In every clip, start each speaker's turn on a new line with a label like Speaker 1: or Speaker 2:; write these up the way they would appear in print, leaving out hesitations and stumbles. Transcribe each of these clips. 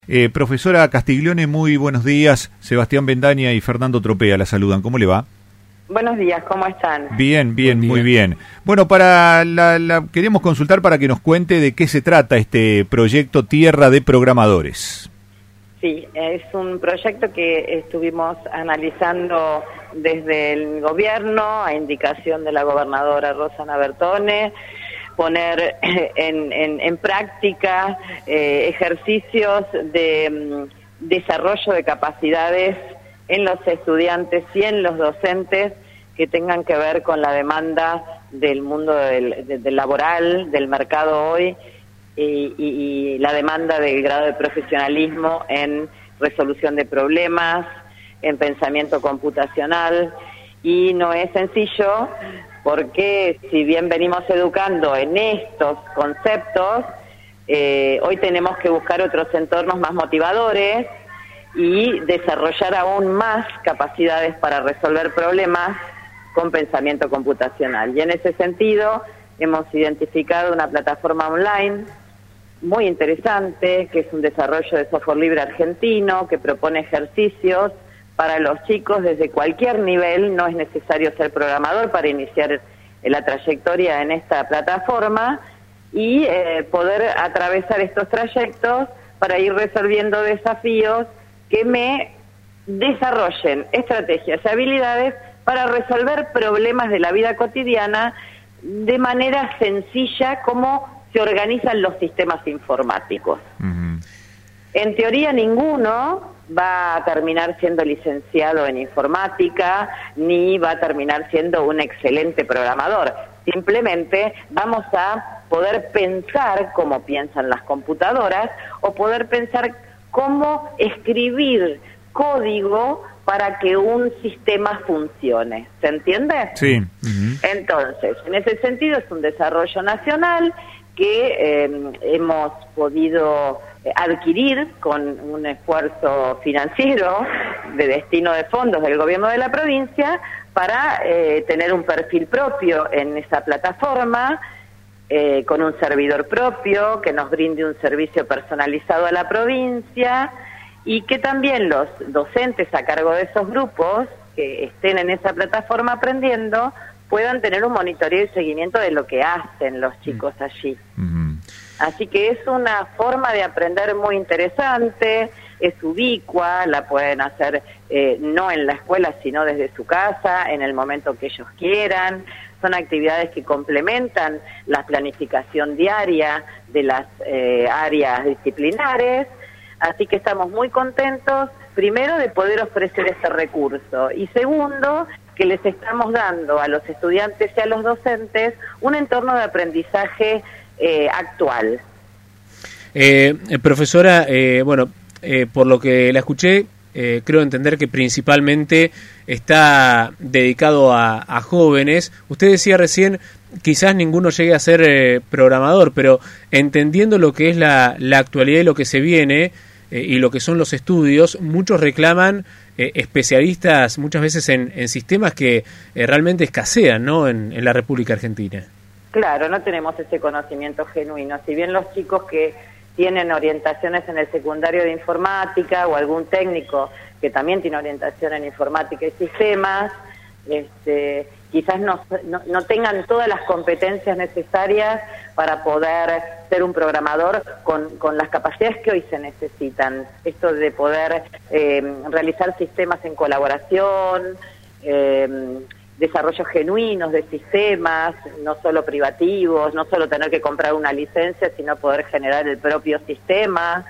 Speaker 1: Profesora Castiglione, muy buenos días. Sebastián Bendaña y Fernando Tropea la saludan. ¿Cómo le va?
Speaker 2: Buenos días, ¿cómo están?
Speaker 1: Bien, muy bien. Bueno, queríamos consultar para que nos cuente de qué se trata este proyecto Tierra de Programadores.
Speaker 2: Sí, es un proyecto que estuvimos analizando desde el gobierno, a indicación de la gobernadora Rosana Bertone, poner en práctica ejercicios de desarrollo de capacidades en los estudiantes y en los docentes que tengan que ver con la demanda del mundo del laboral, del mercado hoy, y la demanda del grado de profesionalismo en resolución de problemas, en pensamiento computacional. Y no es sencillo porque si bien venimos educando en estos conceptos, hoy tenemos que buscar otros entornos más motivadores y desarrollar aún más capacidades para resolver problemas con pensamiento computacional. Y en ese sentido hemos identificado una plataforma online muy interesante, que es un desarrollo de software libre argentino, que propone ejercicios para los chicos desde cualquier nivel. No es necesario ser programador para iniciar la trayectoria en esta plataforma y poder atravesar estos trayectos para ir resolviendo desafíos que me desarrollen estrategias y habilidades para resolver problemas de la vida cotidiana de manera sencilla, como se organizan los sistemas informáticos. En teoría ninguno va a terminar siendo licenciado en informática, ni va a terminar siendo un excelente programador. Simplemente vamos a poder pensar cómo piensan las computadoras, o poder pensar cómo escribir código para que un sistema funcione. ¿Se entiende?
Speaker 1: Sí.
Speaker 2: Entonces, en ese sentido es un desarrollo nacional que hemos podido adquirir con un esfuerzo financiero de destino de fondos del gobierno de la provincia para tener un perfil propio en esa plataforma, con un servidor propio que nos brinde un servicio personalizado a la provincia, y que también los docentes a cargo de esos grupos que estén en esa plataforma aprendiendo puedan tener un monitoreo y seguimiento de lo que hacen los chicos allí. Así que es una forma de aprender muy interesante, es ubicua, la pueden hacer no en la escuela, sino desde su casa, en el momento que ellos quieran. Son actividades que complementan la planificación diaria de las áreas disciplinares. Así que estamos muy contentos, primero, de poder ofrecer este recurso, y segundo, que les estamos dando a los estudiantes y a los docentes un entorno de aprendizaje actual.
Speaker 3: Profesora, por lo que la escuché, creo entender que principalmente está dedicado a jóvenes. Usted decía recién, quizás ninguno llegue a ser programador, pero entendiendo lo que es la actualidad y lo que se viene, y lo que son los estudios, muchos reclaman especialistas muchas veces en sistemas que realmente escasean, ¿no?, en la República Argentina.
Speaker 2: Claro, no tenemos ese conocimiento genuino. Si bien los chicos que tienen orientaciones en el secundario de informática, o algún técnico que también tiene orientación en informática y sistemas, quizás no tengan todas las competencias necesarias para poder ser un programador con las capacidades que hoy se necesitan. Esto de poder realizar sistemas en colaboración, desarrollos genuinos de sistemas, no solo privativos, no solo tener que comprar una licencia, sino poder generar el propio sistema,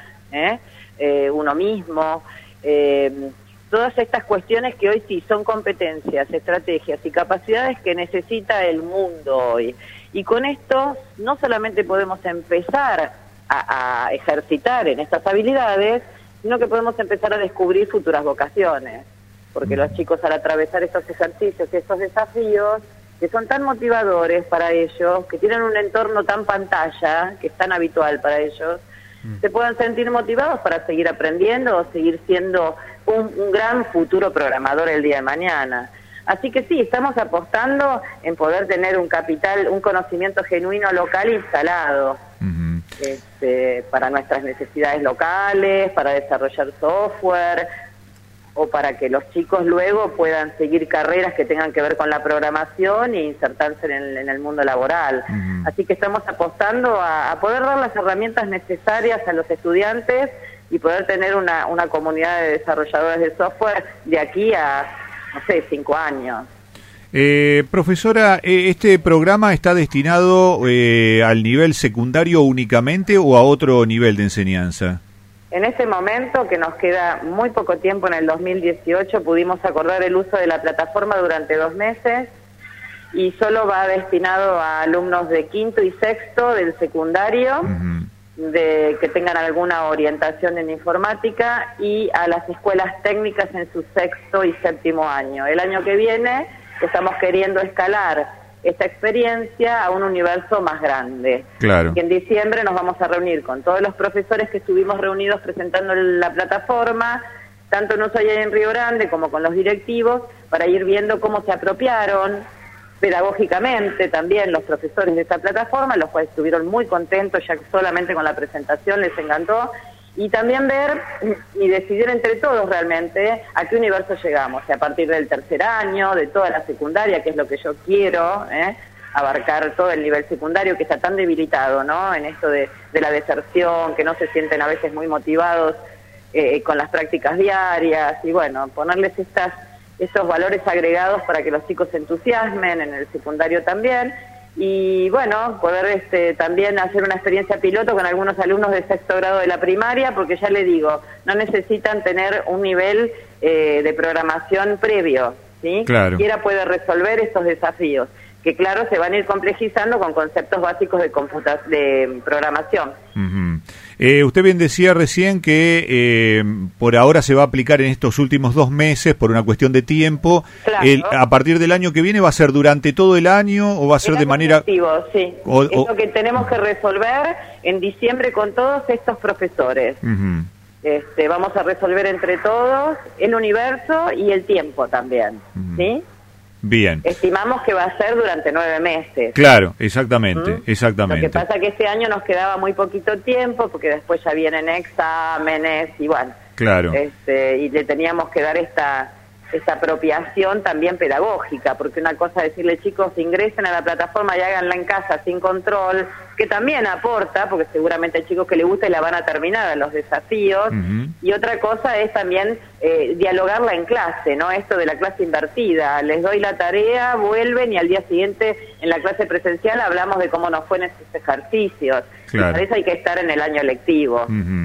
Speaker 2: uno mismo. Todas estas cuestiones que hoy sí son competencias, estrategias y capacidades que necesita el mundo hoy. Y con esto no solamente podemos empezar a ejercitar en estas habilidades, sino que podemos empezar a descubrir futuras vocaciones. Porque los chicos, al atravesar estos ejercicios y estos desafíos, que son tan motivadores para ellos, que tienen un entorno tan pantalla, que es tan habitual para ellos, se puedan sentir motivados para seguir aprendiendo o seguir siendo un gran futuro programador el día de mañana. Así que sí, estamos apostando en poder tener un capital, un conocimiento genuino local instalado. para nuestras necesidades locales, para desarrollar software, o para que los chicos luego puedan seguir carreras que tengan que ver con la programación e insertarse en el mundo laboral. Así que estamos apostando a poder dar las herramientas necesarias a los estudiantes y poder tener una comunidad de desarrolladores de software de aquí a, no sé, 5 años.
Speaker 1: Profesora, ¿este programa está destinado al nivel secundario únicamente o a otro nivel de enseñanza?
Speaker 2: En este momento, que nos queda muy poco tiempo en el 2018, pudimos acordar el uso de la plataforma durante 2 meses y solo va destinado a alumnos de quinto y sexto del secundario, que tengan alguna orientación en informática, y a las escuelas técnicas en su sexto y séptimo año. El año que viene estamos queriendo escalar esta experiencia a un universo más grande.
Speaker 1: Claro.
Speaker 2: Y en diciembre nos vamos a reunir con todos los profesores que estuvimos reunidos presentando la plataforma, tanto en Ushuaia y en Río Grande como con los directivos, para ir viendo cómo se apropiaron pedagógicamente también los profesores de esta plataforma, los cuales estuvieron muy contentos ya que solamente con la presentación les encantó, y también ver y decidir entre todos realmente a qué universo llegamos, a partir del tercer año, de toda la secundaria, que es lo que yo quiero, abarcar todo el nivel secundario que está tan debilitado, ¿no? En esto de la deserción, que no se sienten a veces muy motivados con las prácticas diarias, y bueno, ponerles esos valores agregados para que los chicos se entusiasmen en el secundario también. Y bueno, poder también hacer una experiencia piloto con algunos alumnos de sexto grado de la primaria, porque ya le digo, no necesitan tener un nivel de programación previo, ¿sí?
Speaker 1: Claro.
Speaker 2: Cualquiera puede resolver estos desafíos, que claro, se van a ir complejizando con conceptos básicos de programación.
Speaker 1: Usted bien decía recién que por ahora se va a aplicar en estos últimos 2 meses por una cuestión de tiempo.
Speaker 2: Claro.
Speaker 1: A partir del año que viene, ¿va a ser durante todo el año o va a ser de manera...?
Speaker 2: Sí, es lo que tenemos que resolver en diciembre con todos estos profesores. Vamos a resolver entre todos el universo y el tiempo también, ¿sí?
Speaker 1: Bien.
Speaker 2: Estimamos que va a ser durante 9 meses.
Speaker 1: Claro, exactamente, exactamente.
Speaker 2: Lo que pasa es que este año nos quedaba muy poquito tiempo, porque después ya vienen exámenes y bueno.
Speaker 1: Claro.
Speaker 2: Y le teníamos que dar esta apropiación también pedagógica, porque una cosa es decirle, chicos, ingresen a la plataforma y háganla en casa sin control, que también aporta, porque seguramente hay chicos que les gusta y la van a terminar a los desafíos, y otra cosa es también dialogarla en clase, ¿no? Esto de la clase invertida, les doy la tarea, vuelven y al día siguiente en la clase presencial hablamos de cómo nos fue en esos ejercicios.
Speaker 1: Claro.
Speaker 2: Para eso hay que estar en el año lectivo.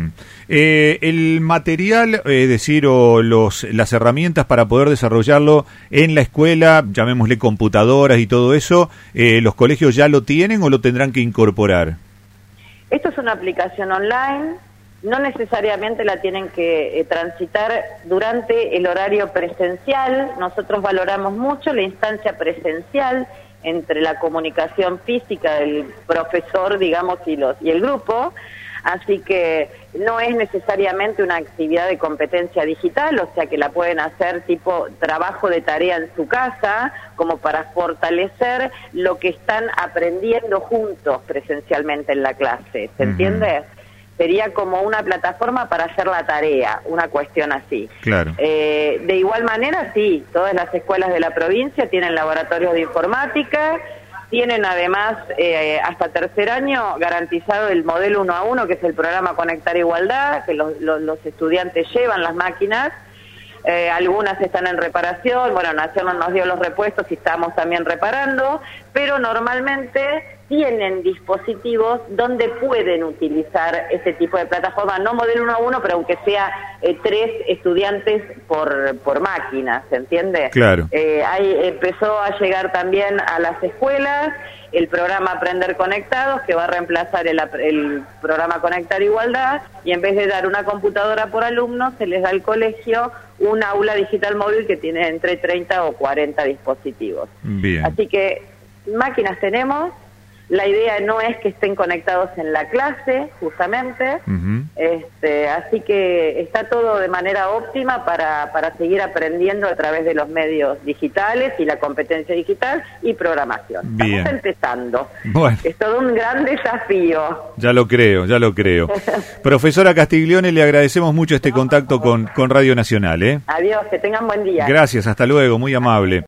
Speaker 1: El material, es decir, o las herramientas para poder desarrollarlo en la escuela, llamémosle computadoras y todo eso, ¿los colegios ya lo tienen o lo tendrán que incorporar?
Speaker 2: Esto es una aplicación online, no necesariamente la tienen que transitar durante el horario presencial. Nosotros valoramos mucho la instancia presencial entre la comunicación física del profesor, digamos, y el grupo, así que no es necesariamente una actividad de competencia digital, o sea que la pueden hacer tipo trabajo de tarea en su casa, como para fortalecer lo que están aprendiendo juntos presencialmente en la clase, ¿se entiende? Sería como una plataforma para hacer la tarea, una cuestión así.
Speaker 1: Claro.
Speaker 2: De igual manera, sí, todas las escuelas de la provincia tienen laboratorios de informática, tienen además hasta tercer año garantizado el modelo 1 a 1, que es el programa Conectar Igualdad, que los estudiantes llevan las máquinas. Algunas están en reparación, bueno, Nación nos dio los repuestos y estamos también reparando, pero normalmente tienen dispositivos donde pueden utilizar este tipo de plataforma, no modelo 1 a 1, pero aunque sea 3 estudiantes por máquina, ¿se entiende?
Speaker 1: Claro.
Speaker 2: Empezó a llegar también a las escuelas el programa Aprender Conectados, que va a reemplazar el programa Conectar Igualdad, y en vez de dar una computadora por alumno, se les da al colegio un aula digital móvil que tiene entre 30 o 40 dispositivos.
Speaker 1: Bien.
Speaker 2: Así que máquinas tenemos, La idea no es que estén conectados en la clase, justamente, así que está todo de manera óptima para seguir aprendiendo a través de los medios digitales y la competencia digital y programación.
Speaker 1: Bien.
Speaker 2: Estamos empezando.
Speaker 1: Bueno.
Speaker 2: Es todo un gran desafío.
Speaker 1: Ya lo creo, ya lo creo. Profesora Castiglione, le agradecemos mucho este contacto con Radio Nacional.
Speaker 2: Adiós, que tengan buen día.
Speaker 1: Gracias, hasta luego, muy amable.